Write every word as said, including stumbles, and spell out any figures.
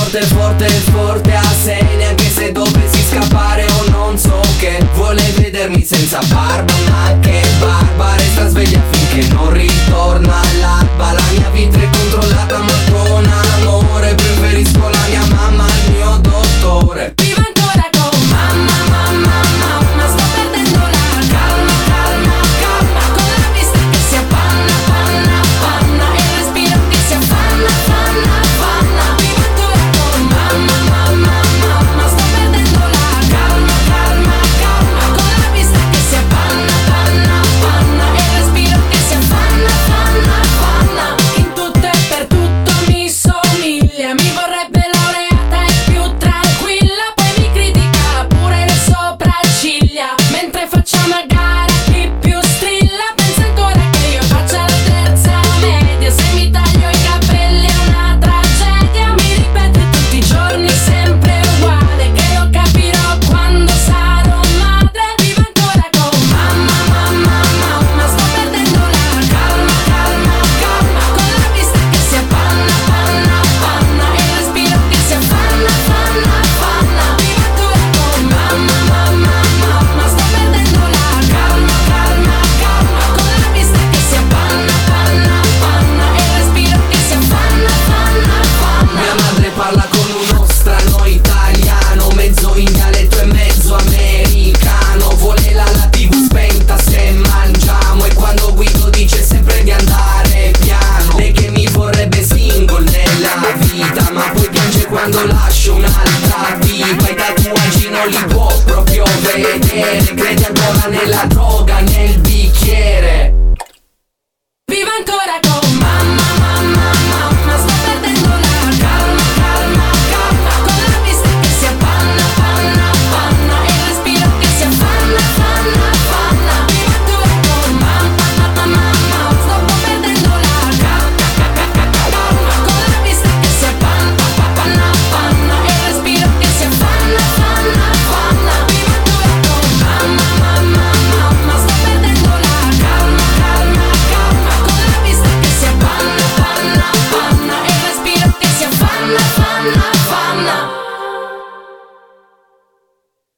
Forte, forte, forte a sei, neanche se dovessi scappare o non so che. Vuole vedermi senza barba, ma che barba. Resta sveglia finché non ritorna l'alba. La mia vita è controllata ma con amore preferisco la